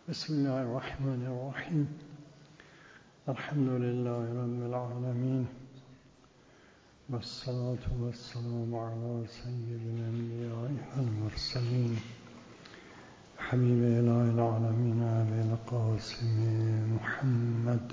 بسم الله الرحمن الرحیم. الحمد لله رب العالمین و الصلاة و السلام علی سید الانبیاء والمرسلین حبیب اله العالمین ابی القاسم محمد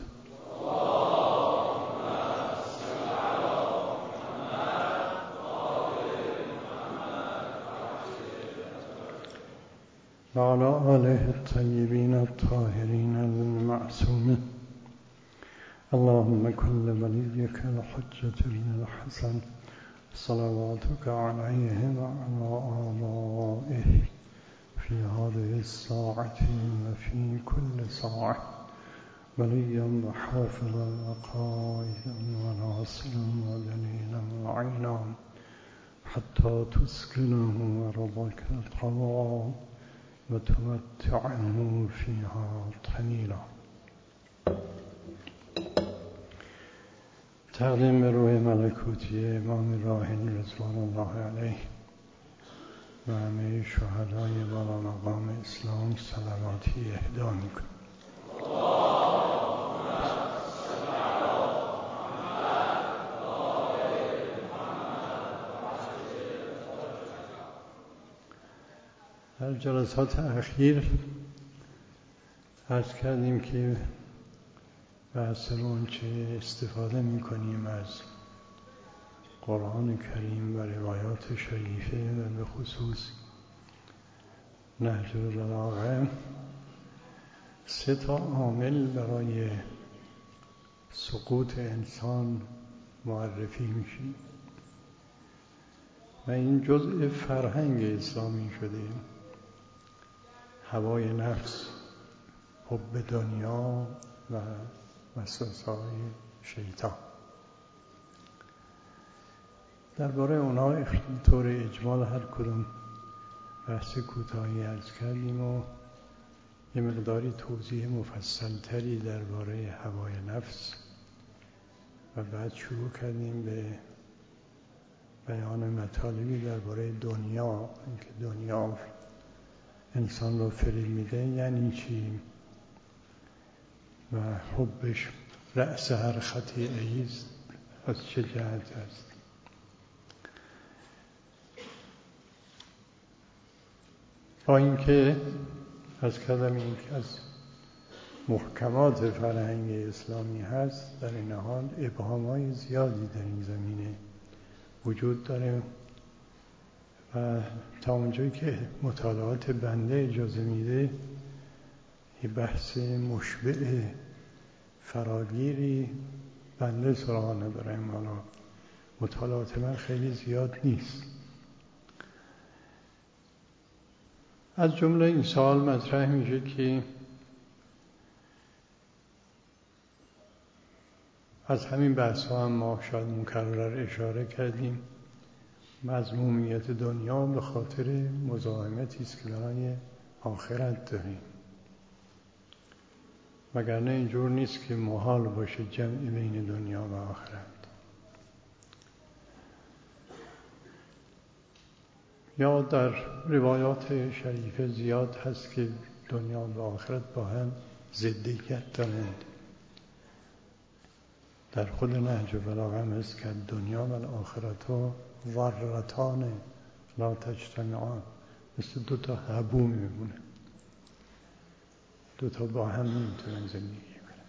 و علی آله الطیبین الطاهرین المعصومین. اللهم كن لوليك الحجة بن الحسن صلواتك عليه وعلى آبائه في هذه الساعة وفي كل ساعة وليا وحافظا وقائدا وناصرا ودليلا وعينا حتى تسكنه أرضك طوعا وتمتعه فيها طويلا. تقدیم به روح ملکوتی امام راحل رضوان الله علیه و همه شهدای بالا مقام اسلام صلواتی اهدا میکنم. در جلسات اخیر عرض کردیم که بحث اون چه استفاده میکنیم از قرآن کریم و روایات شریفه و به خصوص نهج البلاغه 3 عامل برای سقوط انسان معرفی میشیم و این جزء فرهنگ اسلامی شده: هوای نفس، حب دنیا و وسوسه‌های شیطان. درباره اونها طور اجمال هر کدوم بحث کوتاهی عرض کردیم و یه مقداری توضیح مفصل تری درباره هوای نفس و بعد شروع کردیم به بیان مطالبی درباره دنیا، اینکه دنیا انسان رو فریب میده یعنی چی و حبش رأس هر خطیئه‌ای است، از چه جهت است. با اینکه از کلمه این که از محکمات فرهنگ اسلامی هست، در این حال ابهام‌های زیادی در این زمینه وجود داره و تا اونجایی که مطالعات بنده اجازه میده یه بحث مشبع فراگیری بنده سراغ ندارم. حالا مطالعات من خیلی زیاد نیست. از جمله این سوال مطرح میشه که از همین بحث ها هم ما شاید مکرر اشاره کردیم، مذمومیت دنیا به خاطر مزاحمتی است که برای آخرت داریم، وگرنه اینجور نیست که محال باشه جمع بین دنیا و آخرت. یا در روایات شریفه زیاد هست که دنیا و آخرت با هم ضدیت دارند. در خود نهج البلاغه هم هست که دنیا و آخرت ها ذرتان لا تجتمعان، مثل 2 حبو میمونه، 2 با هم نمیتونن زندگی کنن.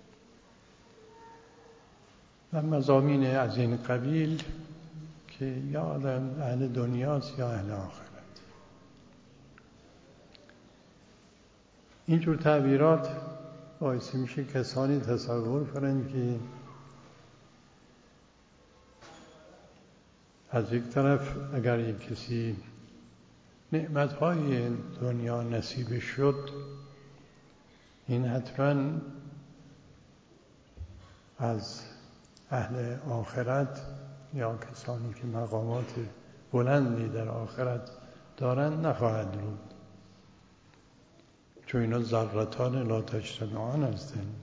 و مضامین از این قبیل که یا آدم اهل دنیاست یا اهل آخرت. اینجور تعبیرات باعث میشه کسانی تصور کنند که از یک طرف اگر یک کسی نعمتهای دنیا نصیب شد، این حتما از اهل آخرت یا کسانی که مقامات بلندی در آخرت دارند نخواهد بود، چون اینا ذرتان لا تجتمعان هستند.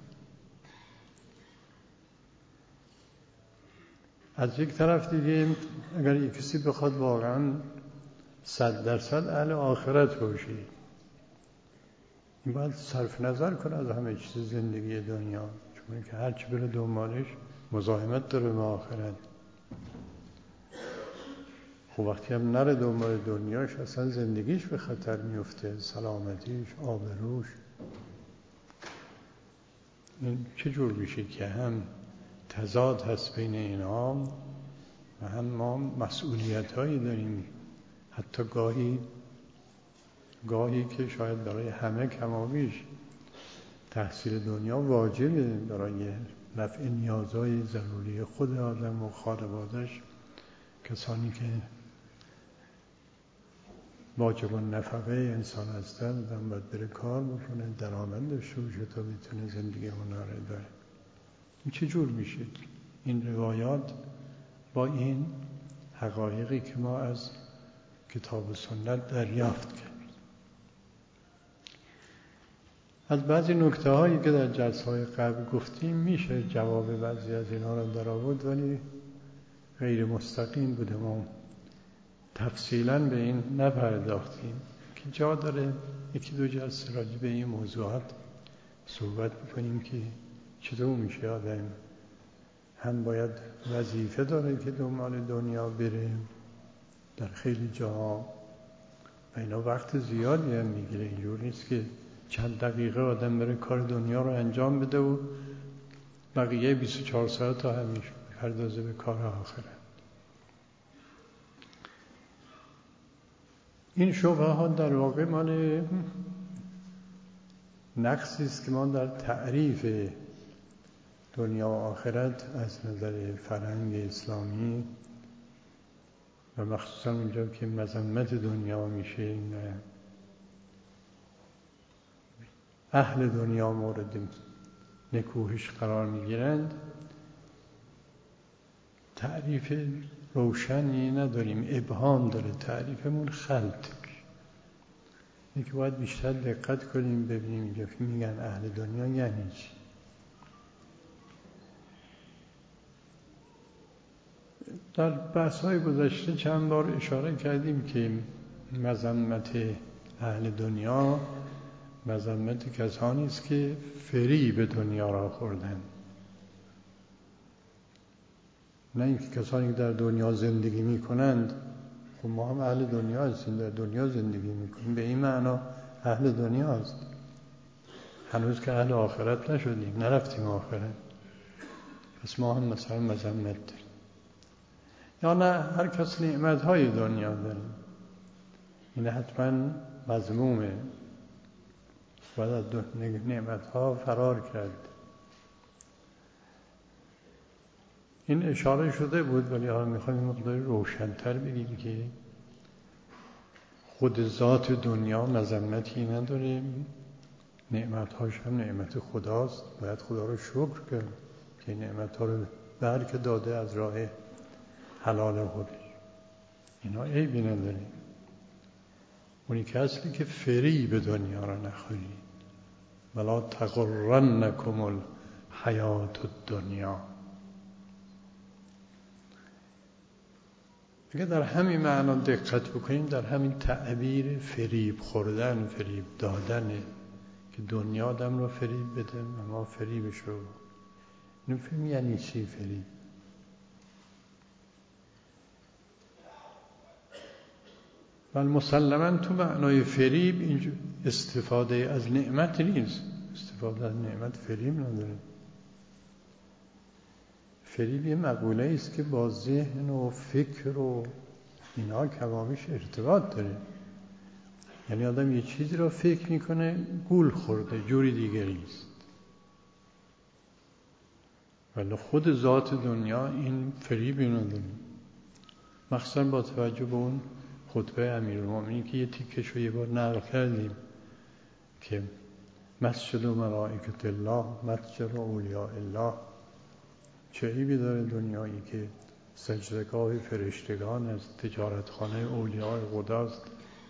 از یک طرف دیگه اگر یک کسی بخواد واقعا 100% اهل آخرت باشه، این باید صرف نظر کنه از همه چیز زندگی دنیا، چون که هرچی بره دنبالش مزاحمت داره با آخرت. خب وقتی هم نره دنبال دنیاش اصلا زندگیش به خطر میفته، سلامتیش، آبروش. این چجور میشه که هم تضاد هست بین اینها و هم ما مسئولیت هایی داریم، حتی گاهی که شاید برای همه کمابیش تحصیل دنیا واجبه برای رفع نیازهای ضروری خود آدم و خانواده‌اش. کسانی که واجب النفقه انسان هستند آدم باید بره کار بکنه، درآمد داشته باشه تا بتونه زندگی هنره داره. این چجور میشه؟ این روایات با این حقایقی که ما از کتاب و سنت دریافت کردیم. از بعضی نکته هایی که در جلسه های قبل گفتیم میشه جواب بعضی از اینا را در آورد، ولی غیر مستقیم بوده، ما تفصیلاً به این نپرداختیم که جا داره یکی دو جلسه راجع به این موضوعات صحبت بکنیم که چطور میشه آدم هم باید وظیفه داره که دنبال دنیا بره در خیلی جاها و اینا وقت زیادی هم میگیره. اینجور نیست که چند دقیقه آدم بره کار دنیا رو انجام بده و بقیه 24 ساعت تا همیشه پردازه به کار آخرت. این شبهه ها در واقع مال نقصی است که ما در تعریف دنیا و آخرت از نظر فرهنگ اسلامی و مخصوصا اونجا که مذمت دنیا میشه، اهل دنیا مورد نکوهش قرار میگیرند، تعریف روشنی نداریم، ابهام داره تعریفمون، خلط. این که باید بیشتر دقت کنیم ببینیم اینجا که میگن اهل دنیا یعنی چی. در بحث‌های گذشته چند بار اشاره کردیم که مذمت اهل دنیا مذمت کسانی است که فریب دنیا را خوردند، نه اینکه کسانی که در دنیا زندگی میکنند. خب ما هم اهل دنیا هستیم، در دنیا زندگی میکنیم، به این معنا اهل دنیا هست. هنوز که اهل آخرت نشدیم، نرفتیم آخرت، پس ما هم مثلا مذمت داریم. یا نه هر کس نعمت‌های دنیا داره، این حتما مذمومه، باید از نعمت‌ها فرار کرد. این اشاره شده بود، ولی حالا میخوایم مقدار روشن‌تر بگیم که خود ذات دنیا مذمتی نداره، نعمت‌هاش هم نعمت خداست، باید خدا رو شکر کرد که نعمت‌ها رو برکه داده از راه حلال خودش، اینا عیبی نداره. اونی که اصلی که فریب دنیا را نخوری، ولا تغرنکم الحیات الدنیا. اگر در همین معنا دقت بکنیم، در همین تعبیر فریب خوردن، فریب دادن، که دنیا آدم رو فریب بده و ما فریبش رو. نفهم یعنی چی فریب؟ و مسلماً تو معنای فریب اینجا استفاده از نعمت نیست، استفاده از نعمت فریب نداره. فریب یه مقوله است که با ذهن و فکر و اینا کمابیش ارتباط داره. یعنی آدم یه چیزی رو فکر میکنه گول خورده، جوری دیگری است، ولی خود ذات دنیا این فریبی نداره. مخصوصا با توجه به اون خطبه امیرالمومنین که یه تیکش رو یه بار نقل کردیم که مسجد و ملائکت الله، مسجد و اولیاء الله، چه عیبی داره دنیایی که سجدگاه فرشتگان است، تجارتخانه اولیاء خداست.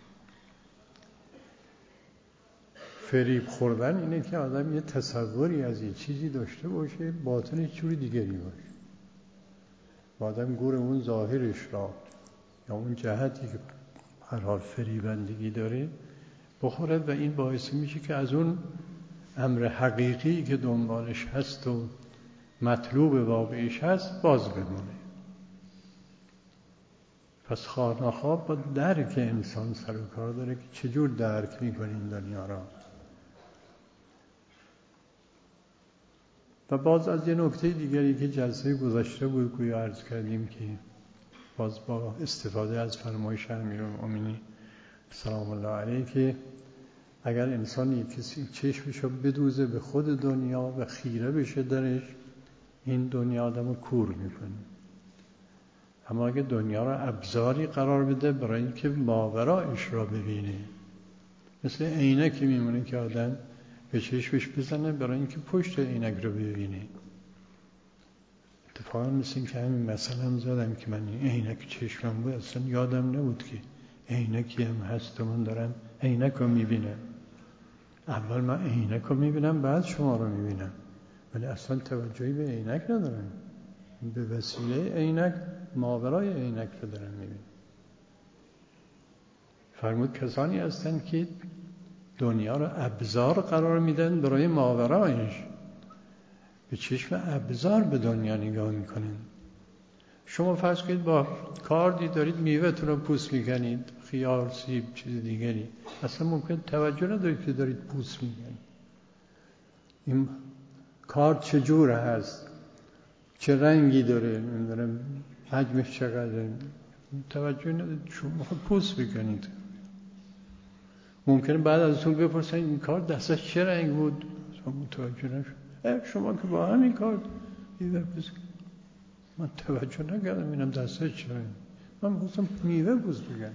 فریب خوردن اینه که آدم یه تصوری از یه چیزی داشته باشه، باطنش چوری دیگری باشه، و آدم گور اون ظاهرش را یا اون جهتی که هر حال فریبندگی داره بخوره و این باعث میشه که از اون امر حقیقی که دنبالش هست و مطلوب واقعیش هست باز بمونه. پس خواه‌ناخواه با درک انسان سر و کار داره که چجور درک میکنیم دنیا را. و باز از یه نکته دیگری که جلسه گذشته بود گویا عرض کردیم که باز با استفاده از فرمایش امیرالمؤمنین سلام الله علیه که اگر انسانی کسی چشمشو بدوزه به خود دنیا و خیره بشه درش، این دنیا آدمو کور میکنه. اما اگه دنیا را ابزاری قرار بده برای اینکه ماورایش را ببینه، مثل عینکی میمونه که آدم به چشمش بزنه برای اینکه پشت عینک رو ببینه. اتفاقا مثل این که همین مثلا هم زدم که من این عینک چشمم بود اصلا یادم نبود که عینکی هم هست و من دارم عینک رو میبینم. اول من عینک رو میبینم بعد شما رو میبینم، ولی اصلا توجهی به عینک ندارم. به وسیله عینک ماورای عینک رو دارم میبینم. فرمود کسانی هستند که دنیا رو ابزار قرار میدن برای ماورایش، به چشم ابزار به دنیا نگاه میکنن. شما فرض کنید با کاردی دارید میوه‌تون رو پوست میکنید، خیار، سیب، چیز دیگری، اصلا ممکن توجه ندارید که دارید پوست میکنید. این کارد چجوره هست، چه رنگی داره، نمیدونم حجمش چقدره، توجه ندارید، شما پوست میکنید. ممکنه بعد ازتون بپرسن این کار دستش چه رنگ بود، شما متوجه نشد. شما که با همین کار من توجه نکردم اینم دستش چه رنگ، من می‌خواستم میوه پوست بگم.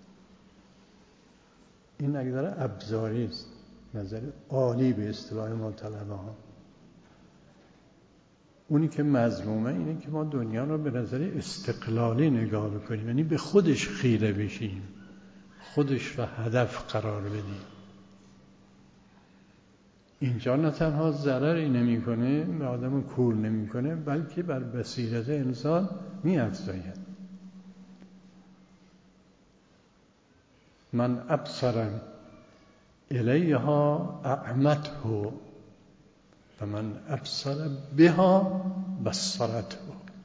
این نظر ابزاری است، نظر عالی به اصطلاح ما طلبه ها. اونی که مذمومه اینه که ما دنیا رو به نظر استقلالی نگاه بکنیم، یعنی به خودش خیره بشیم، خودش را هدف قرار بدیم. اینجا نه تنها ضرری نمی‌کنه، به آدم کور نمی‌کنه، بلکه بر بصیرت انسان می‌افزاید. من ابصر الیها اعمته و من ابصر بها بصرته.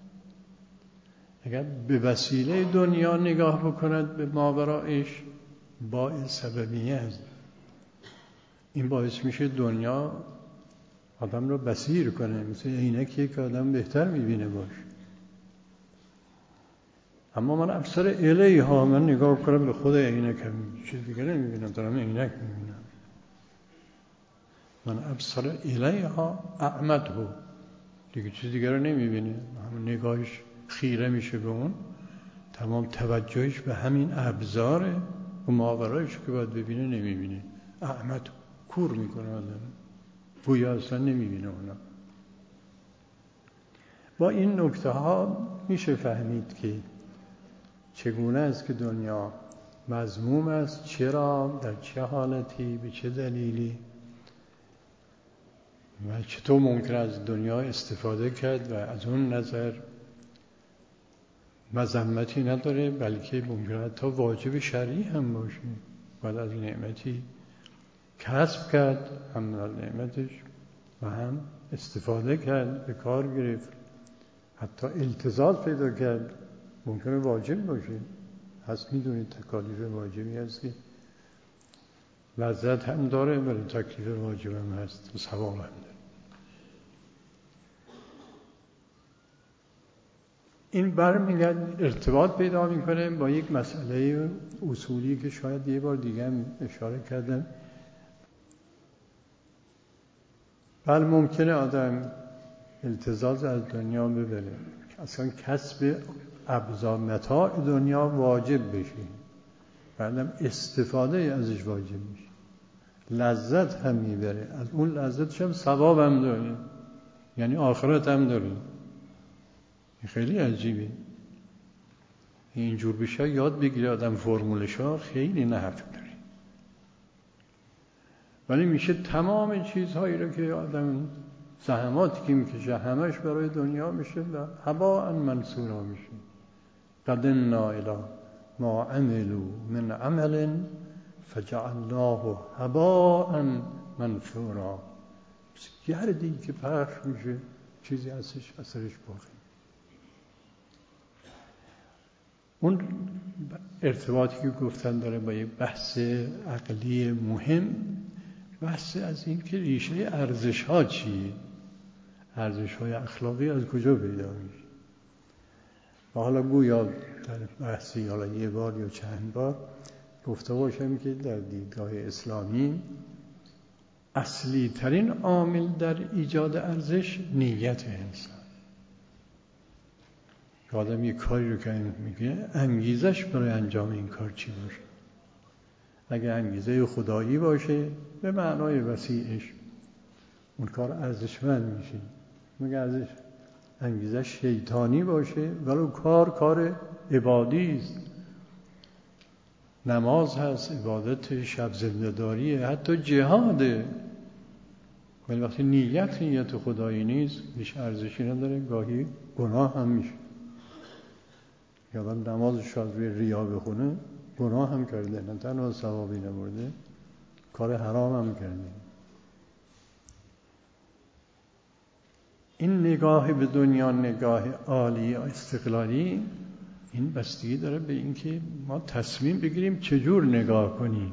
اگر به وسیله دنیا نگاه بکند به ماورایش، باعث سببیه است. این باعث میشه دنیا آدم رو بصیر کنه، مثل عینکیه که آدم بهتر میبینه باش. اما من ابصر الیها، من نگاه کنم به خود عینکم، چیز دیگه نمیبینم، دارم عینک میبینم. من ابصر الیها اعمته، دیگه چیز دیگه رو نمیبینه، همون نگاهش خیره میشه به اون، تمام توجهش به همین ابزاره و ماورایش که باید ببینه نمیبینه. اعمته، کور میکنه آدم، گویا اصلا نمیبینه اونا. با این نکته ها میشه فهمید که چگونه است که دنیا مذموم است، چرا، در چه حالتی، به چه دلیلی و چطور ممکن از دنیا استفاده کرد و از اون نظر مذمتی نداره، بلکه ممکنه تا واجب شرعی هم باشه. بعد از نعمتی کسب کرد، هم از نعمتش و هم استفاده کرد، به کار گرفت، حتی التزاز پیدا کرد، ممکنه واجب باشه. هست میدونید تکالیف واجبی هست که لذت هم داره ولی تکلیف واجب هم هست و ثواب هم داره. این برمیگرد ارتباط پیدا میکنه با یک مسئله اصولی که شاید یه بار دیگه هم اشاره کردم. بله ممکنه آدم التزاز از دنیا ببره، اصلا کسب ابزار متاع دنیا واجب بشه، بعدم استفاده ازش واجب میشه، لذت هم میبره، از اون لذتش هم ثواب هم داره، یعنی آخرت هم داره. خیلی عجیبه اینجور بشه، یاد بگیره آدم فرمولشا، خیلی نحف داره. ولی میشه تمام چیزهایی رو که آدم زحماتی که میکشه همش برای دنیا میشه و هباء منثورا میشه. قدمنا الی ما عملوا من عمل فجعلناه هباء منثورا، گردی که پخش میشه، چیزی ازش اثرش باقی. اون ارتباطی که گفتن داره با یک بحث عقلی مهم، بحث از این که ریشه ارزش ها چیه، ارزش های اخلاقی از کجا پیدا میشه. و حالا گویا در بحثی حالا یه بار یا چند بار گفته باشم که در دیدگاه اسلامی اصلی ترین عامل در ایجاد ارزش نیت انسان. آدم یک کاری رو که میگه انگیزش برای انجام این کار چی باشه. اگه انگیزه خدایی باشه به معنای وسیعش اون کار ارزشمند میشه. مگه انگیزش شیطانی باشه ولو کار عبادی است، نماز هست، عبادت، شب زنده‌داریه، حتی جهاده، ولی وقتی نیت خدایی نیست هیچ ارزشی نداره، گاهی گناه هم میشه. یادم نمازش از روی ریا بخونه گناه هم کرده، نه تنها ثوابی نبرده، کار حرام هم کرده. این نگاه به دنیا، نگاه عالی استقلالی، این بستگی داره به اینکه ما تصمیم بگیریم چجور نگاه کنیم.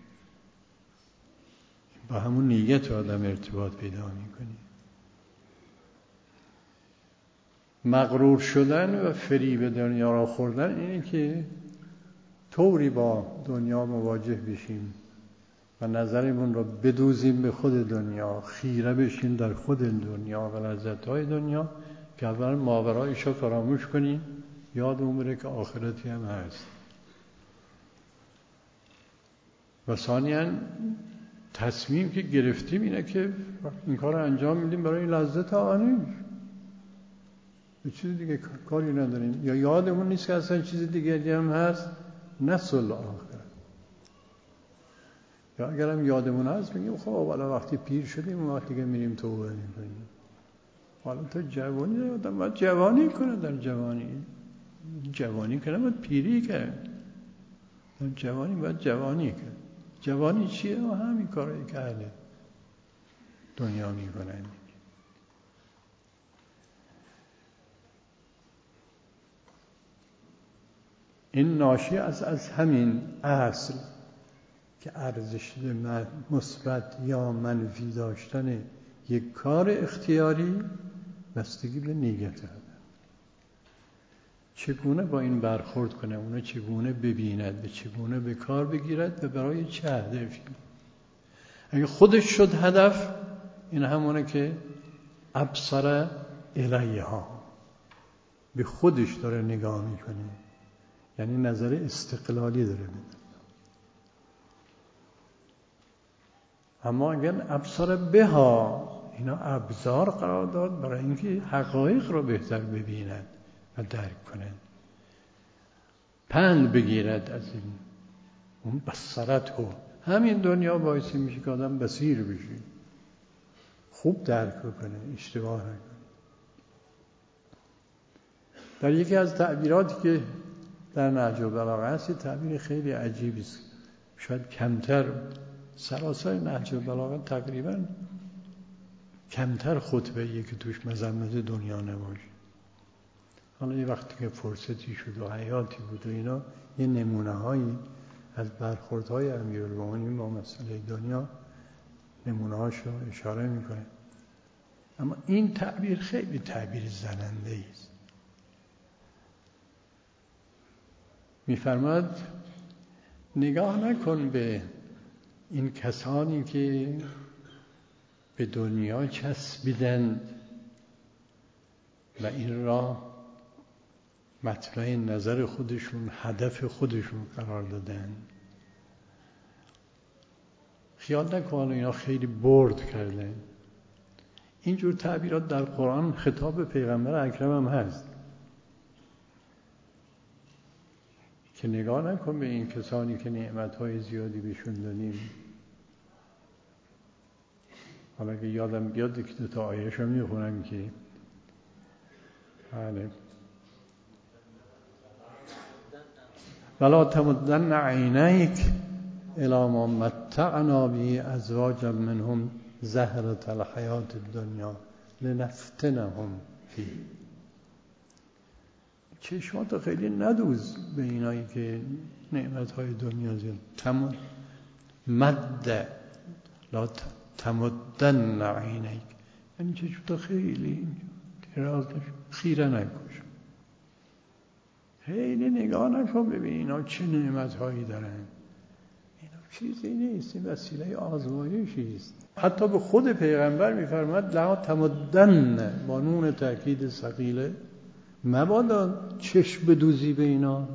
با همون نیت آدم ارتباط پیدا میکنیم. مغرور شدن و فریب دنیا را خوردن اینه که طوری با دنیا مواجه بشیم و نظرمون رو بدوزیم به خود دنیا، خیره بشیم در خود دنیا و لذت‌های دنیا که اول ماورایش رو فراموش کنیم، یادمون بره که آخرتی هم هست. و ثانیاً تصمیم که گرفتیم اینه که این کار رو انجام میدیم برای لذت آنیش، به چیز دیگه کاری نداریم، یا یادمون نیست که اصلا چیز دیگه هم هست، نسل آخر. یا اگرم یادمون هست بگیم خب حالا وقتی پیر شدیم وقتی که میریم توبه میکنیم. حالا تا جوانی آدم باید جوانی کنه، در جوانی کنه باید پیری کنه، در جوانی باید جوانی کنه. جوانی چیه؟ همین کارهایی که اهل دنیا میکنن. این ناشی از همین اصل که ارزش مثبت یا منفی داشتن یک کار اختیاری بستگی به نیت آدم، چگونه با این برخورد کنه، اونو چگونه ببیند، به چگونه به کار بگیرد و برای چه هدفی. اگه خودش شد هدف، این همونه که ابصر الیها، به خودش داره نگاه میکنه، یعنی نظر استقلالی داره میده. اما اگر ابصار بها، اینا ابزار قرار داد برای اینکه حقایق رو بهتر ببیند و درک کنند، پند بگیرد از این. اون بصرت ها، همین دنیا باعث میشه که آدم بصیر بشه، خوب درک کنه، اشتباه نکنه. در یکی از تعبیراتی که در نهج البلاغه هست، تعبیر خیلی عجیبی است، شاید کمتر سراسر نهج البلاغه تقریبا کمتر خطبه‌ایه که توش مذمت دنیا نباشه. حالا یه وقتی که فرصتی شد و حیاتی بود و اینا، یه نمونه‌هایی از برخوردهای امیرالمومنین با مسئله دنیا نمونه‌هاشو اشاره میکنه. اما این تعبیر خیلی تعبیر زننده است. می‌فرماید نگاه نکن به این کسانی که به دنیا چسبیدند و این را مطمع نظر خودشون، هدف خودشون قرار دادن. خیال نکن اینا خیلی برد کردن. اینجور تعبیرات در قرآن خطاب پیغمبر اکرم هم هست که نگاه نکن به این کسانی که نعمتهای زیادی بهشون دادیم. حالا که یادم بیاد که دو تا آیه‌شو میخونم که بله، ولا تمدن عینیک الی ما متعنا به ازواجا منهم زهرة الحیات الدنیا لنفتنهم فیه. چشماتو خیلی ندوز به اینایی که نعمتهای دنیا زیاد. مد لا تمدن عینیک، یعنی چشماتو خیلی دراز نشون، خیره نکش، خیلی نگاه نکن ببین اینا چه نعمتهایی دارن. اینا چیزی نیست، این وسیله آزمایشی است. حتی به خود پیغمبر میفرماد لا تمدن، با نون تأکید ثقیله، مبادا چشم بدوزی به اینا.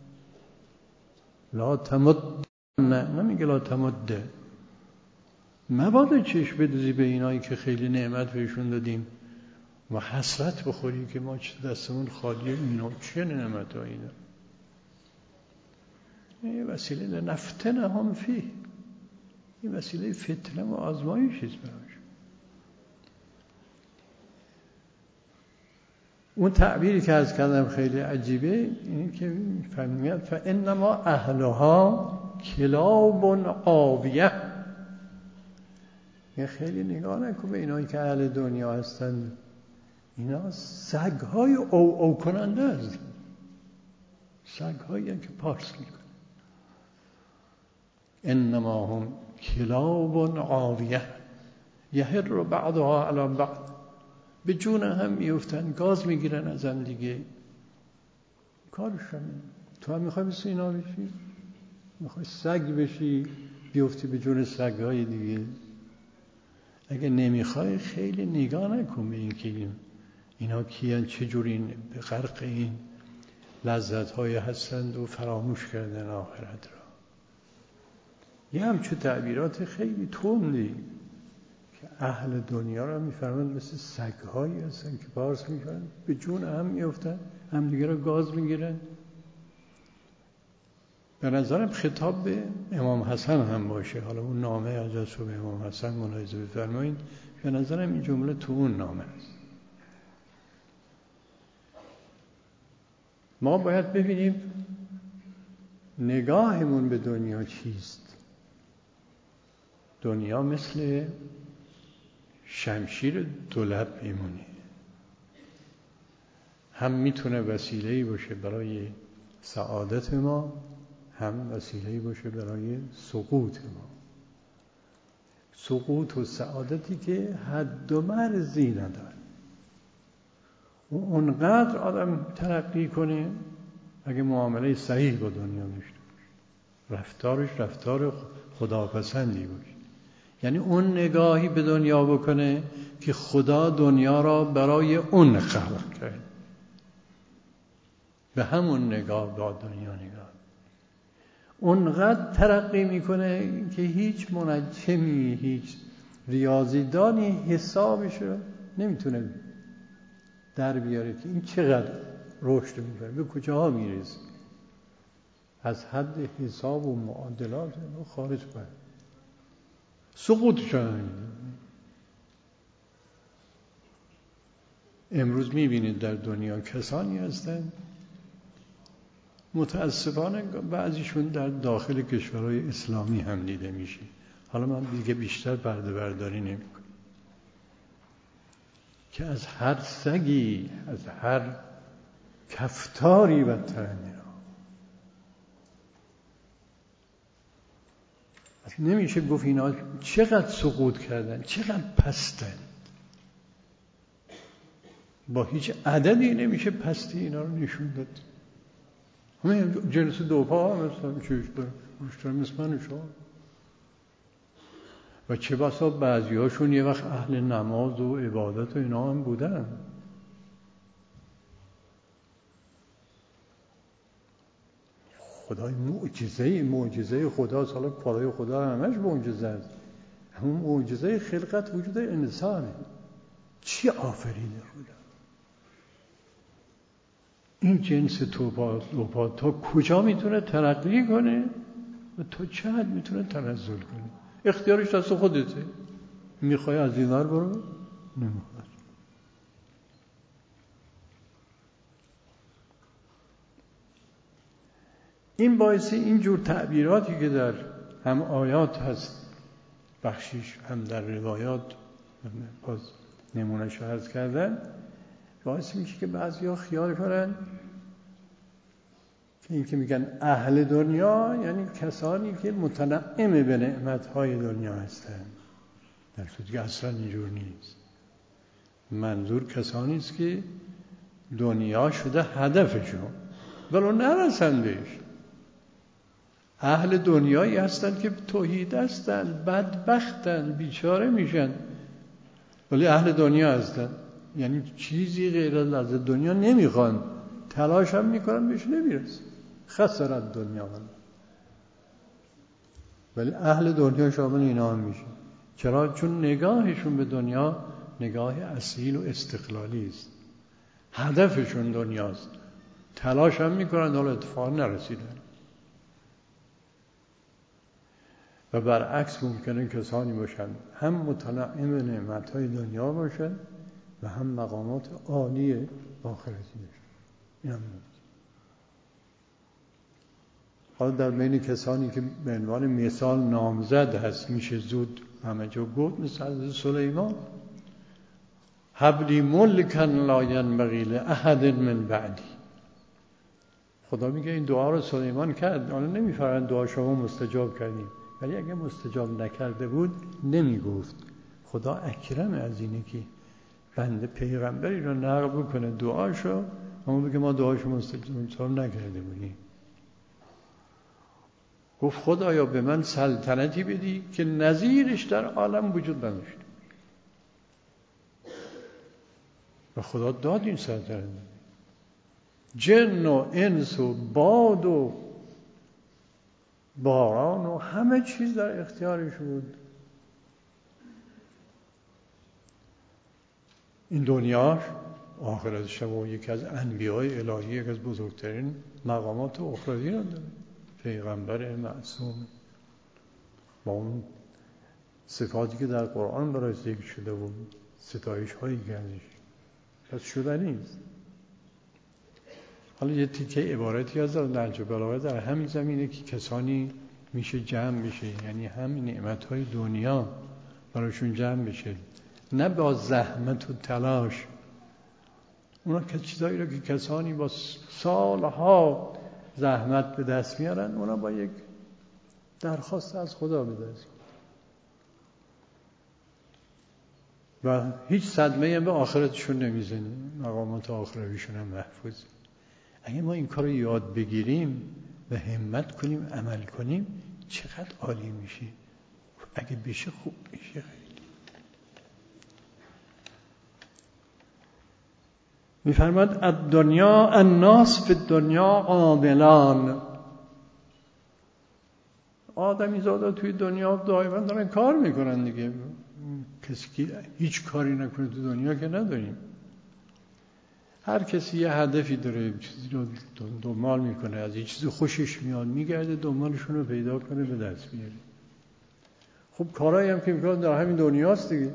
لا تمدن، نمیگه لا تمده، مبادا چشم بدوزی به اینایی که خیلی نعمت بهشون دادیم و حسرت بخوری که ما دستمون خالیه، اینا چه نعمتایی دارن. این وسیله لنفتنهم فیه، این وسیله فتنه و آزمایشی است براش. اون تعبیری که از کردم خیلی عجیبه، اینه که فرمیاد فانما اهلها کلاب عاویه. یه خیلی نگاه نکن به اینایی که اهل دنیا هستن، اینا سگ‌های او کننده هستن، سگ‌هایی که پارس میکنن. انما هم کلاب عاویه یهر بعضها علی بعض، به جون هم میفتن، گاز میگیرن از هم دیگه. کارشون تو هم میخوای مثل اینا بشی؟ میخوای سگ بشی بیفتی به جون سگ‌های دیگه؟ اگه نمیخوای خیلی نگاه نکن به این که اینا کیان، چجوری به غرق این لذت‌های هستند و فراموش کردن آخرت را. یه همچون تعبیرات خیلی تندی که اهل دنیا را میفرمند مثل سگ‌هایی هستن که پارس میکنن، به جون هم میفتن، هم دیگه را گاز میگیرن. به نظرم خطاب به امام حسن هم باشه، حالا اون نامه ازش رو به امام حسن ملاحظه بفرمایید، به نظرم این جمله تو اون نامه است. ما باید ببینیم نگاهمون به دنیا چیست. دنیا مثل شمشیر دولب میمونه، هم میتونه وسیله‌ای باشه برای سعادت ما، هم وسیله‌ای باشه برای سقوط ما. سقوط و سعادتی که حد و مرزی نداره. اونقدر آدم ترقی کنه اگه معامله صحیح با دنیا داشته باشه، رفتارش رفتار خداپسندی باشه، یعنی اون نگاهی به دنیا بکنه که خدا دنیا را برای اون خلق کرد، به همون نگاه با دنیا نگاه. اونقدر ترقی میکنه که هیچ منجمی، هیچ ریاضیدانی حسابش رو نمیتونه در بیاره که این چقدر رشد میکنه، به کجاها میرسه، از حد حساب و معادلات خارج کنه، سقوط شده. امروز میبینید در دنیا کسانی هستند، متاسفانه بعضیشون در داخل کشورهای اسلامی هم دیده میشه، حالا من دیگه بیشتر پرده برداری نمیکنم، که از هر سگی، از هر کفتاری بدترن اینا. نمیشه گفت اینا چقدر سقوط کردن، چقدر پستن، با هیچ عددی نمیشه پستی اینا رو نشون داد. همین جنس دوپا هم مثلا چشتر مثل من شما، و چه بسا بعضی هاشون یه وقت اهل نماز و عبادت و اینا هم بودن. خدای معجزه خداست، حالا کارهای خدا همش معجزه است، همون معجزه خلقت وجود انسانه. چی آفریده خدا؟ این جنس توپا تا کجا میتونه ترقی کنه و تا چه حد میتونه تنزل کنه؟ اختیارش دست خودته، میخوای از این ور برو، نمیخواد. این باعث این جور تعبیراتی که در هم آیات هست بخشیش، هم در روایات باز نمونه‌شو عرض کردن، باعث میشه که بعضیا خیال کنن که این که میگن اهل دنیا یعنی کسانی که متنعم به نعمت‌های دنیا هستند، در صورتی که اصلا اینجور نیست. منظور کسانی است که دنیا شده هدفشون ولو نرسن بهش. اهل دنیایی هستند که توحید هستند، بدبختند، بیچاره میشن، ولی اهل دنیا هستند، یعنی چیزی غیر از دنیا نمیخوان، تلاش هم میکنن بهش نمیرسن. خسرت دنیا من. ولی اهل دنیا شامل اینا هم میشه. چرا؟ چون نگاهشون به دنیا نگاه اصیل و استقلالی است، هدفشون دنیاست، تلاش هم میکنن حالا اتفاق نرسیدن. و برعکس ممکنه کسانی باشن هم متنعم نعمت‌های دنیا باشن و هم مقامات عالی آخرتی داشتن. این هم حالا در بین کسانی که به عنوان مثال نامزد هست میشه زود همه جا گفت، مثل سلیمان، هب لی ملکا لا ینبغی لاحد من بعدی. خدا میگه این دعا رو سلیمان کرد، حالا نمیفرماید دعا شما مستجاب کردیم، ولی اگه مستجاب نکرده بود نمیگفت. خدا اکرم از اینه که بنده پیغمبری رو نقل بکنه دعاشو، اما بگه ما دعاشو مستجاب نکرده بودیم. گفت خدایا به من سلطنتی بدی که نظیرش در عالم وجود نداشت. و خدا داد این سلطنت. جن و انس و باد و باران و همه چیز در اختیارش بود. این دنیاش آخرتش و یکی از انبیاء الهی، یکی از بزرگترین مقامات اخروی را داره، پیغمبر معصوم با اون صفاتی که در قرآن برای ذکر شده و ستایش هایی که ازش پس شدنی است. حالا یه تیکه عبارتی از نهج البلاغه در همین زمینه که کسانی میشه جمع بشه، یعنی همین نعمت‌های دنیا براشون جمع بشه، نه با زحمت و تلاش. اونا که چیزایی رو که کسانی با سالها زحمت به دست میارن، اونا با یک درخواست از خدا به دست و هیچ صدمه‌ای هم به آخرتشون نمیزنه، مقامات آخرویشون هم محفوظ. اگه ما این کار رو یاد بگیریم و همت کنیم عمل کنیم چقدر عالی میشه. اگه بشه خوب میشه خیلی. میفرماد الدنیا الناس فی الدنیا عاملان. آدمی زاده توی دنیا دائما دارن کار میکنن دیگه. کسی که هیچ کاری نکنه تو دنیا که نداریم. هر کسی یه هدفی داره، چیزی رو دنبال میکنه، از یه چیزی خوشش میاد میگرده دنبالشون رو پیدا کنه به دست بیاره. خب کارهایی هم که میکنن در همین دنیاست دیگه،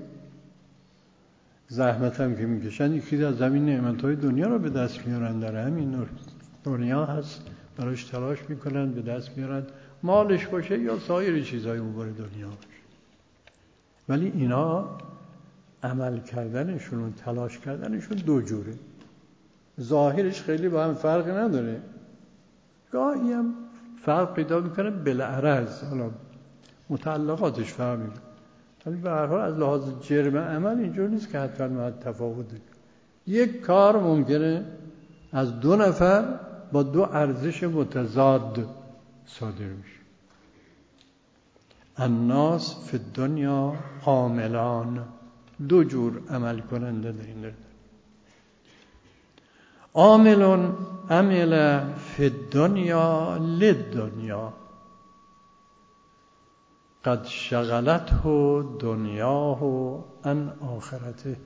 زحمت هم که میکشن یکی از زمین نعمتهای دنیا رو به دست میارن، در همین دنیا هست براش تلاش میکنن به دست میارن، مالش باشه یا سایر چیزهای امور دنیا باشه. ولی اینا عمل کردنشون و تلاش کردنشون دو جوره. ظاهرش خیلی با هم فرق نداره، گاهی هم فرق پیدا میکنه بالعرض، حالا متعلقاتش فرق میکنه، ولی به هر حال از لحاظ جرم عمل اینجور نیست که حتما تفاوت داره. یک کار ممکنه از دو نفر با دو ارزش متضاد صادر میشه. الناس فی الدنیا عاملان، دو جور عمل کننده در این داره. عامل عمل فی الدنیا للدنیا قد شغلته دنیاه عن آخرته.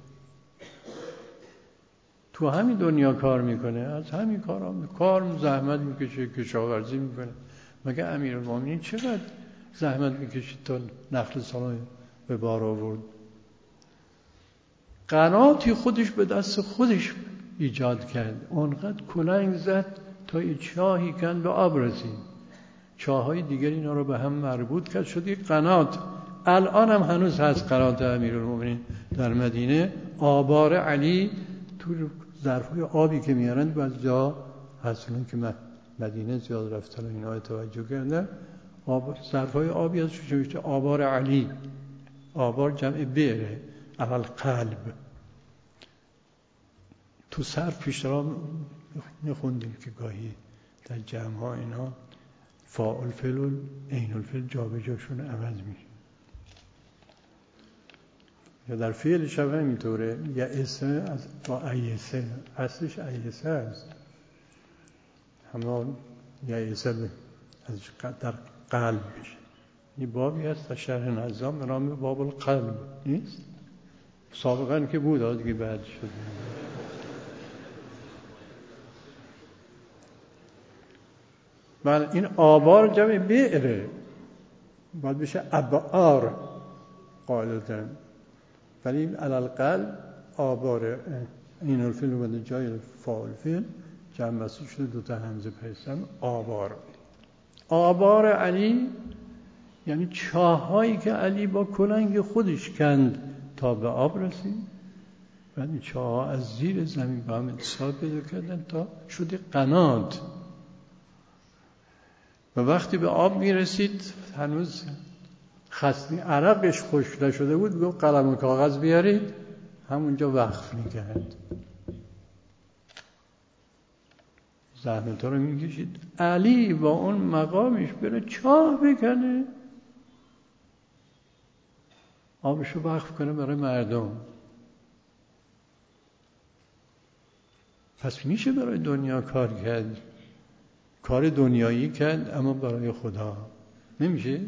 تو همین دنیا کار میکنه، از همین کار زحمت میکشه، کشاورزی میکنه. مگه امیرالمومنین چقدر زحمت میکشید تا نخل سالای به بار آورد؟ قناتی خودش به دست خودش ایجاد کرد، اونقدر کلنگ زد تا چاهی کن به آب رسید. چاهای دیگر اینا رو به هم مربوط کرد، شد یک قنات. الان هم هنوز هست قنات امیرالمومنین در مدینه. آبار علی تو ظرفای آبی که میارن بعض جا هستون که مدینه زیاد رفتن و اینا توجه کردن، ظرفای آبی هست که آبار علی. آبار جمع بیره، اول قلب. تو صرف پیشترا میخوندیم که گاهی در جمع ها اینا فاعل فعل و عین الفعل جابجاشون عوض میشه. یا در فعل شب همینطوره، یعسه از با ایسه، اصلش ایسه است، همان یعسه از در قلب میشه. این بابی هست در شرح نظام به نام باب القلب نیست؟ سابقا که بود دیگه بعد شده. بله این آبار جمع بیره، باید بشه ابعار قاعدتاً، ولی این علالقلب آبار این الفیل اومده جای فاعل فیل جمع بسته شده، دوتا همزه پیستن آبار. آبار علی یعنی چاهایی که علی با کلنگ خودش کند تا به آب رسید و این چاه‌ها از زیر زمین به هم اتصال پیدا کردن تا شده قنات و وقتی به آب میرسید هنوز خستی عرقش خشک نشده بود، گفت قلم و کاغذ بیارید، همونجا وقف میکرد. زحمت رو میکشید علی با اون مقامش بره چاه بکنه، آبشو وقف کنه برای مردم. پس میشه برای دنیا کار کرد، کار دنیایی کرد، اما برای خدا نمیشه؟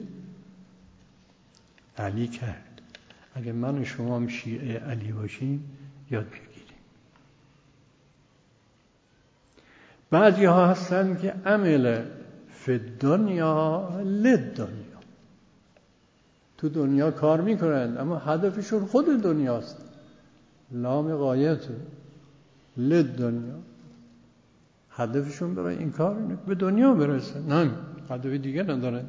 علی کرد. اگه من و شما هم شیعه علی باشیم یاد بگیریم. بعضی ها هستن که عمل فی دنیا للدنیا، تو دنیا کار میکنن اما هدفشون خود دنیاست، لام غایته للدنیا، هدفشون برای این کار اینه به دنیا برسن، نه هدف دیگه ندارن.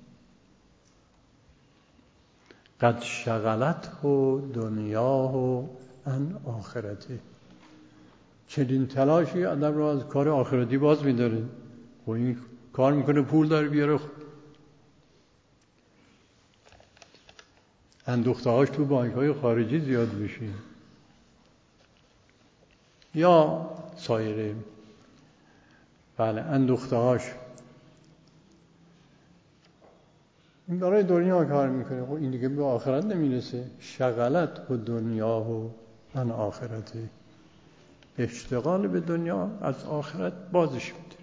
قد شغلته دنیاه عن آخرته، چنین تلاشی آدم رو از کار آخرتی باز می‌داره. و این کار میکنه پول داره بیاره، اندوخته‌هاش تو بانک‌های خارجی زیاد بشه یا سایر اندوخته‌هاش، این برای دنیا کار میکنه. خب این دیگه به آخرت نمیرسه. شغلت و دنیا و عن آخرته، اشتغال به دنیا از آخرت بازش میده.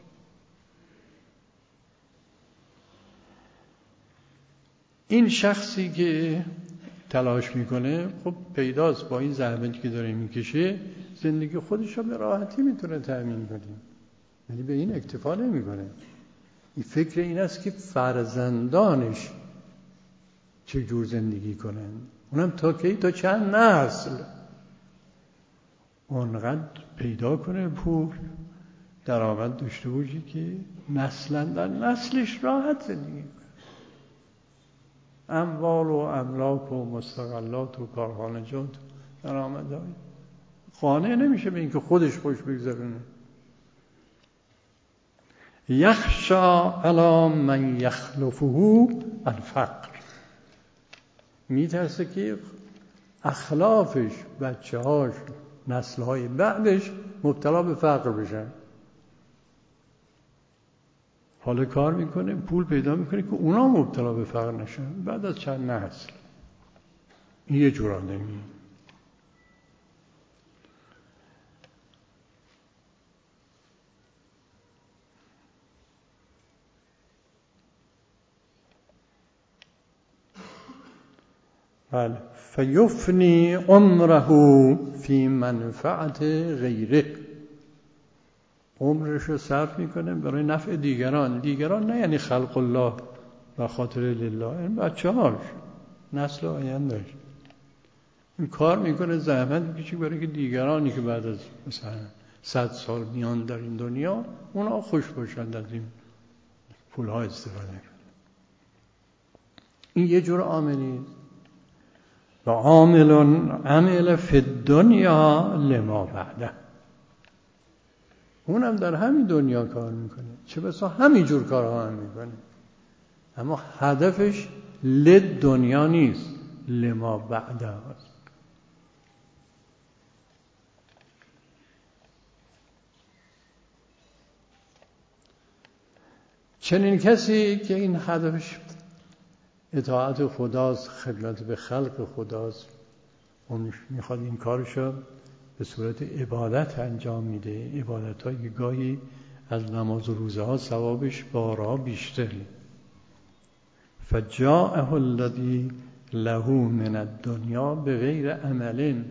این شخصی که تلاش میکنه خب پیداست با این زحمتی که داره میکشه زندگی خودش رو به راحتی میتونه تأمین کنه، ولی به این اکتفا نمیکنه. این فکر این است که فرزندانش چه جور زندگی کنن، اونم تا کی، تا چند نسل اونقدر پیدا کنه پول درآمد داشته باشه که نسلا در نسلش راحت زندگی کنه. اموال و املاک و مستقلات و کارخانجات درآمدهای قانع نمیشه به اینکه خودش خوش بگذرونه. یخشا علی من یخلفه الفقر، میترسه که اخلافش، بچه‌هاش، نسل‌های بعدش مبتلا به فقر بشن. حالا کار میکنه پول پیدا میکنه که اونا مبتلا به فقر نشن بعد از چند نسل. این یه جور آدمی. بله فیفنی عمره فی منفعت غیره، عمرش رو صرف میکنه برای نفع دیگران. دیگران نه یعنی خلق الله و خاطر لله، این بچه هاش، نسل آیندهش. این کار میکنه زحمت میکشه برای که دیگرانی که بعد از مثلا 100 سال میان در این دنیا اونا خوش باشند از این پولها استفاده کنه. این یه جور عاملی و عامل فی الدنیا لما بعده، اونم در همین دنیا کار میکنه، چه بسا همین جور کارها هم میکنه، اما هدفش لد دنیا نیست، لما بعده هست. چنین کسی که این هدفش اطاعت خداست، خدمت به خلق خداست، اون میخواد این کارشو به صورت عبادت انجام میده. عبادت های گاهی از نماز و روزه ها ثوابش بارها بیشتره. فجاءه الذی له من الدنیا بغیر عمل.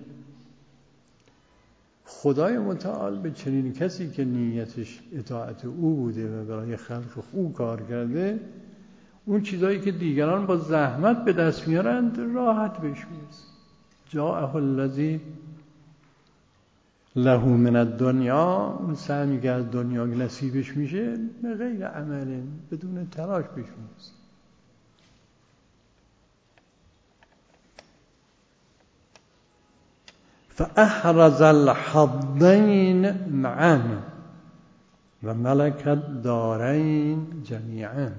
خدای متعال به چنین کسی که نیتش اطاعت او بوده و برای خلق او کار کرده، اون چیزایی که دیگران با زحمت به دست میارند راحت بهش میرسه. جاءه الذی له من الدنیا، اون سعی میگه از دنیا نصیبش میشه، به غیر عمل، بدون تلاش بهش میرسه. فاحرز الحظین معا و ملک الدارین جمیعا.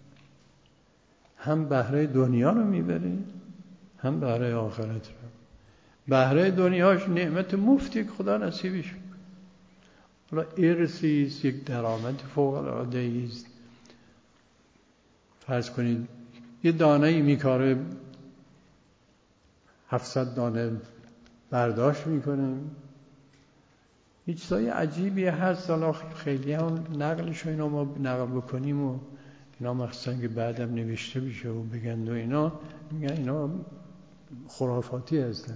هم بهره دنیا رو میبره، هم بهره آخرت رو. بهره دنیاش نعمت مفتی که خدا نصیبش میکنه. حالا ارثیست، یک درآمد فوق العاده است. فرض کنید یه دانه میکاره 700 دانه برداشت میکنه. هیچ چیزای عجیبی هست، حالا خیلی هم نقلش و اینا ما نقل بکنیم و اینا مخصوصا که بعدم نوشته بشه و بگند و اینا، میگن اینا خرافاتی هستن.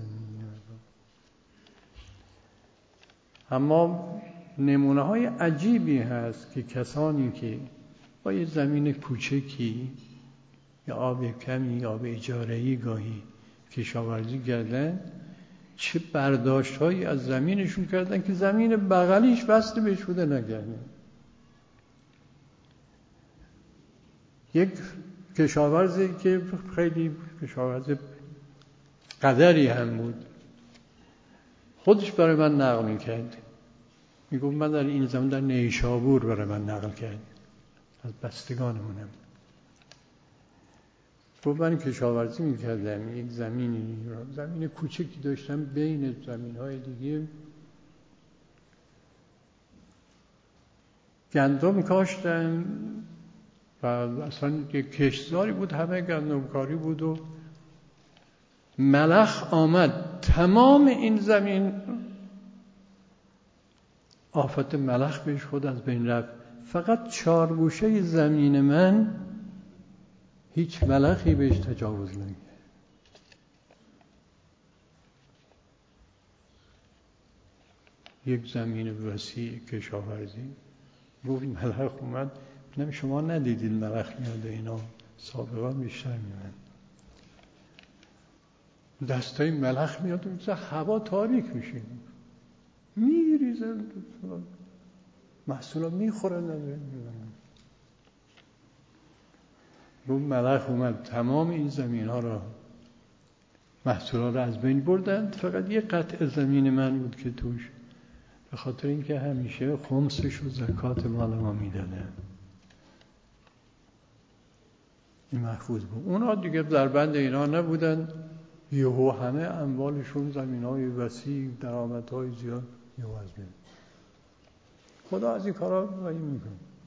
اما نمونه های عجیبی هست که کسانی که با یه زمین کوچکی یا آب کمی یا آب اجاره‌ای گاهی کشاورزی کردن، چه برداشت هایی از زمینشون کردن که زمین بغلیش وصل بهش بوده نکردن. یک کشاورزی که خیلی کشاورز قدری هم بود، خودش برای من نقل میکرد، میگفت من در این زمان در نیشابور برای من نقل کرد، از بستگانمونم. گفت من کشاورزی میکردم، یک زمین کوچکی داشتم بین زمینهای دیگه، گندم کاشتم و اصلا یک کشتزاری بود، همه گندمکاری بود و ملخ آمد تمام این زمین آفت ملخ بهش خود از بین رفت. فقط 4 گوشه زمین من هیچ ملخی بهش تجاوز نکرد. یک زمین وسیع کشاورزی. گفت ملخ اومد، نمی شما ندیدید ملخ میاد اینا، سابقا بیشتر میاد. دستای ملخ میاد و هوا تاریک میشه، میریزن محصولا میخورن. گفت ملخ اومد تمام این زمین ها را محصولا را از بین بردن، فقط یه قطع زمین من بود که توش، به خاطر اینکه همیشه خمسش و زکات مال ما میدادن، این محفوظ بود. اونا دیگه در بند اینا نبودن، یهو همه اموالشون زمین‌های وسیع، درآمدهای زیاد یهو از بین. خدا از این کارا رایی میکنه.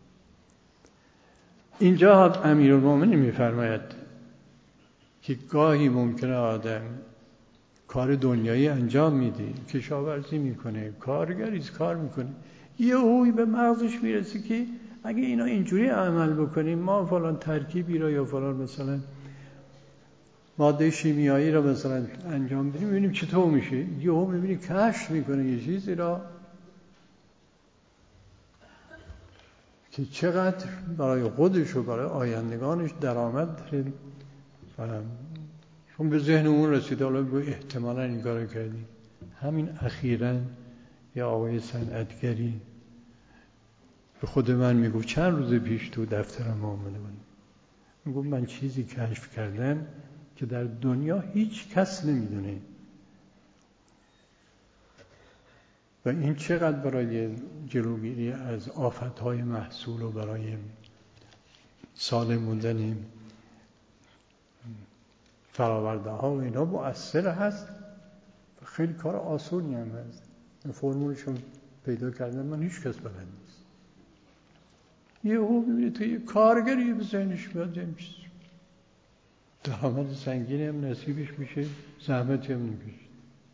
اینجا امیرالمومنین میفرماید که گاهی ممکنه آدم کار دنیایی انجام میده، کشاورزی میکنه، کارگریست کار میکنه، یهویی به مغزش میرسه که اگه اینا اینجوری عمل بکنیم، ما فلان ترکیبی را یا فلان مثلا ماده شیمیایی را مثلا انجام بدیم، ببینیم چطور میشه. یهو میبینی کشف میکنه یه چیزی را که چقدر برای خودش و برای آیندگانش درآمد داره. چون به ذهن اون رسیده، حالا احتمالاً این کارو کردی. همین اخیراً یا آقای صنعتگری به خود من میگو چند روز پیش تو دفترم آمده بود، میگو من چیزی کشف کردم که در دنیا هیچ کس نمیدونه و این چقدر برای جلوگیری از آفتهای محصول و برای سالم موندن فراورده ها و اینا مؤثر هست. خیلی کار آسونی هم هست. فرمولشو پیدا کردن من هیچ کس بلد نیست. یهو میبینی تو یه کارگری به ذهنش میاد این چیز درآمد سنگینی هم نصیبش میشه، زحمتی هم نمیشه.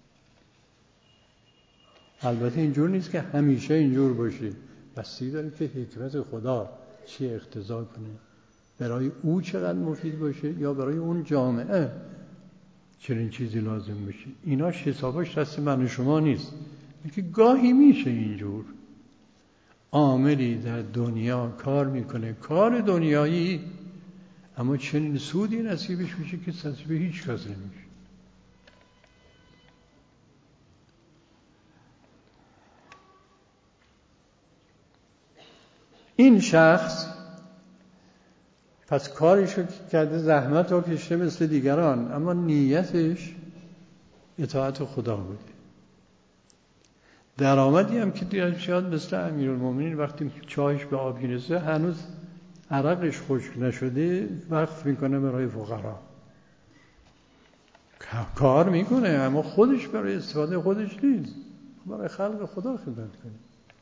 البته اینجور نیست که همیشه اینجور باشه، بستگی داره که حکمت خدا چی اقتضا کنه، برای او چقدر مفید باشه یا برای اون جامعه چنین چیزی لازم باشه. ایناش حساباش دست من و شما نیست. اینکه گاهی میشه اینجور عاملی در دنیا کار میکنه، کار دنیایی، اما چنین سودی نصیبش میشه که نصیب هیچ کس نمیشه. این شخص پس کارشو کرده، زحمت رو کشته مثل دیگران، اما نیتش اطاعت خدا بوده. درآمدی هم که دیگه شاید مثل امیرالمومنین وقتی چایش به آب میرسه هنوز عرقش خشک نشده وقف میکنه برای فقرا. کار میکنه اما خودش برای استفاده خودش نیست، برای خلق خدا خدمت کنه.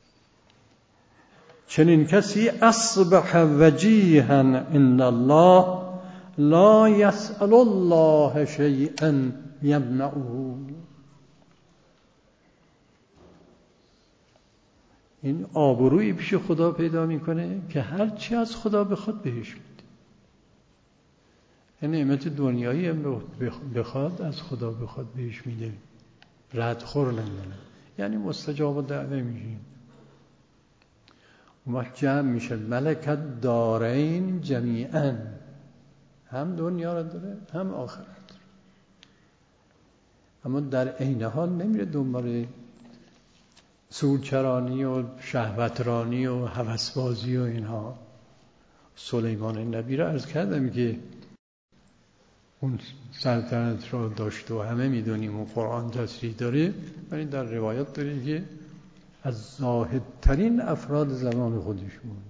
چنین کسی اصبح وجیها عند الله لا یسأل الله شیئا یمنعه. این آبرویی پیش خدا پیدا میکنه که هر چی از خدا بخواد بهش میده. این نعمت دنیایی هم بخواد از خدا بخواد بهش میده، ردخور نمیده، یعنی مستجاب الدعوه میشه. اون وقت جمع میشه ملکت دارین جمیعا، هم دنیا را داره هم آخرت داره، اما در عین حال نمیره دنبال سورچرانی و شهوترانی و هوسبازی و اینها. سلیمان نبی را عرض کردم که اون سلطنت را داشت و همه میدونیم و قرآن تصریح داره، ولی در روایت داره که از زاهدترین افراد زمان خودش بود.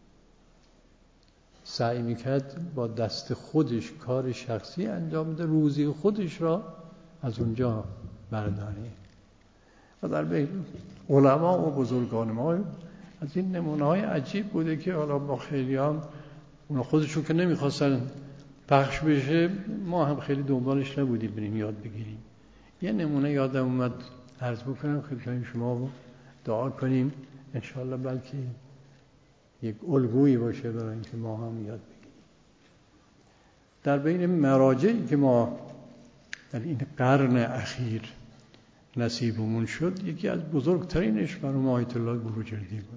سعی میکرد با دست خودش کار شخصی انجام بده، روزی خودش را از اونجا برداره. و در بین علما و بزرگان ما از این نمونه‌های عجیب بوده که حالا با خیلی هم اونا خودشون که نمیخواستن پخش بشه، ما هم خیلی دنبالش نبودیم بریم یاد بگیریم. یه نمونه یادم اومد عرض بکنم خدمت شما، دعا کنیم انشاءالله بلکه یک الگویی باشه برای اینکه ما هم یاد بگیریم. در بین مراجعی که ما در این قرن اخیر نصیبمون شد، یکی از بزرگترینش مرحوم آیت الله بروجردی بود.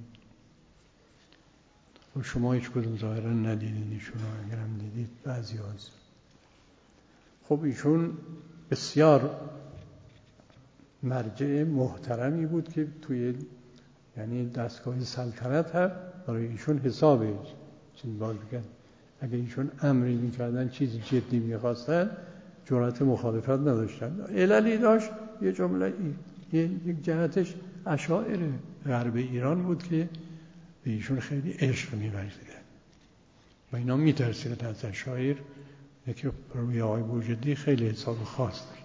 و شما هیچ کدوم ظاهرا ندیدین ایشون، اگرم دیدید بعضی هاست. خب ایشون بسیار مرجع محترمی بود که توی یعنی دستگاه سلطنت هم برای ایشون حسابه چیز باز بگن. اگه ایشون امری میکردن چیزی جدی میخواستن جرأت مخالفت نداشتن. عللی داشت، یه جمله یک جهتش اشاعره غرب ایران بود که به ایشون خیلی عشق می‌ورزیدن و اینا میترسیدن از اشاعره، که روی آقای بروجردی خیلی حساب خاص داشت.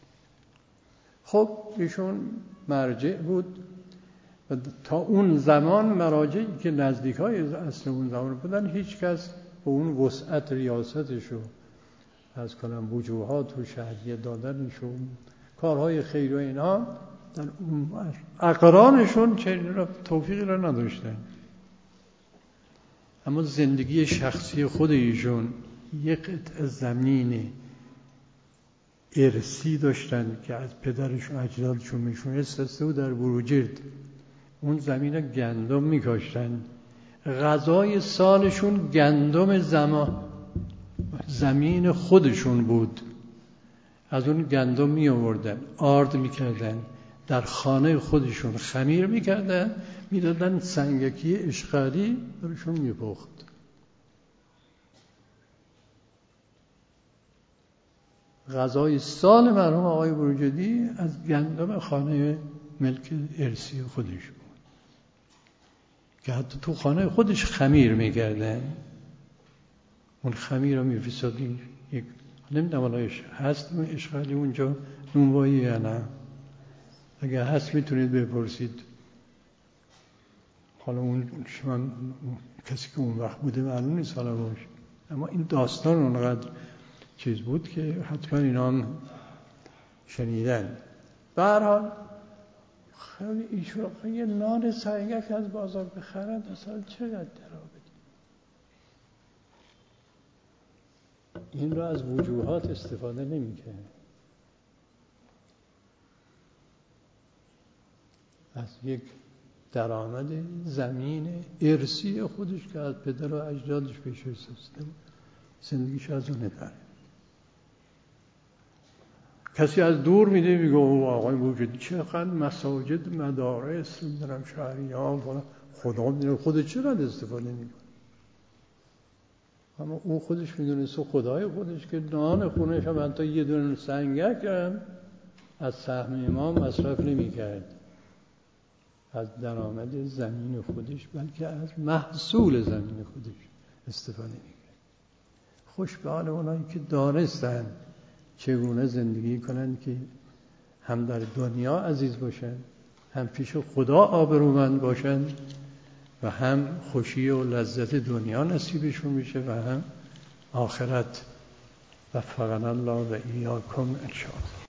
خب ایشون مرجع بود و تا اون زمان مراجعی که نزدیکای اصل اون زمان بودن هیچ کس به اون وسعت ریاستش و از کنم وجوهات و شهریه دادنش و کارهای خیر و اینها در اون اقرانشون چنین توفیقی را نداشتن. اما زندگی شخصی خود ایشون یک قطعه زمین ارثی داشتن که از پدرشون اجدادشون میشونسته و در بروجرد اون زمین گندم میکاشتن. غذای سالشون گندم زمین خودشون بود. از اون گندم می آوردن، آرد میکردن، در خانه خودشون خمیر میکردن، میدادن سنگکی اشغالی برشون میپخت. غذای سال مرحوم آقای بروجردی از گندم خانه ملک ارثی خودش بود که حتی تو خانه خودش خمیر میکردن. اون خمیر رو میفرستادیم یک، نمیدونم الان هست اشغالی اونجا نونوایی یا نه، اگر هست میتونید بپرسید. حالا اون شما کسی که اون وقت بوده معلوم نیست حالا باشه، اما این داستان اونقدر چیز بود که حتما اینا هم شنیدن. به هر حال خیلی ایشون یه نان سنگک از بازار بخرند اصلا چقدر درآمد. این را از وجوهات استفاده نمی‌کنه، از یک درآمد زمین ارثی خودش که از پدر و اجدادش پیش رسیده زندگیش از اون نبره. کسی از دور میده میگه او آقای بروجردی چقدر مساجد، مدارس، نمیدونم شهریان خدا میدونه خودش چقدر استفاده میکنه. اما او خودش میدونست خدای خودش که نان خونش هم حتی یه دونه سنگک هم از سهم امام مصرف نمیکرد از درآمد زمین خودش، بلکه از محصول زمین خودش استفاده میکرد. خوش به حال اونایی که دانستن چگونه زندگی کنن که هم در دنیا عزیز باشن، هم پیش خدا آبرومند باشن و هم خوشی و لذت دنیا نصیبشون میشه و هم آخرت. وفقنا الله و ایاکم ان شاء الله.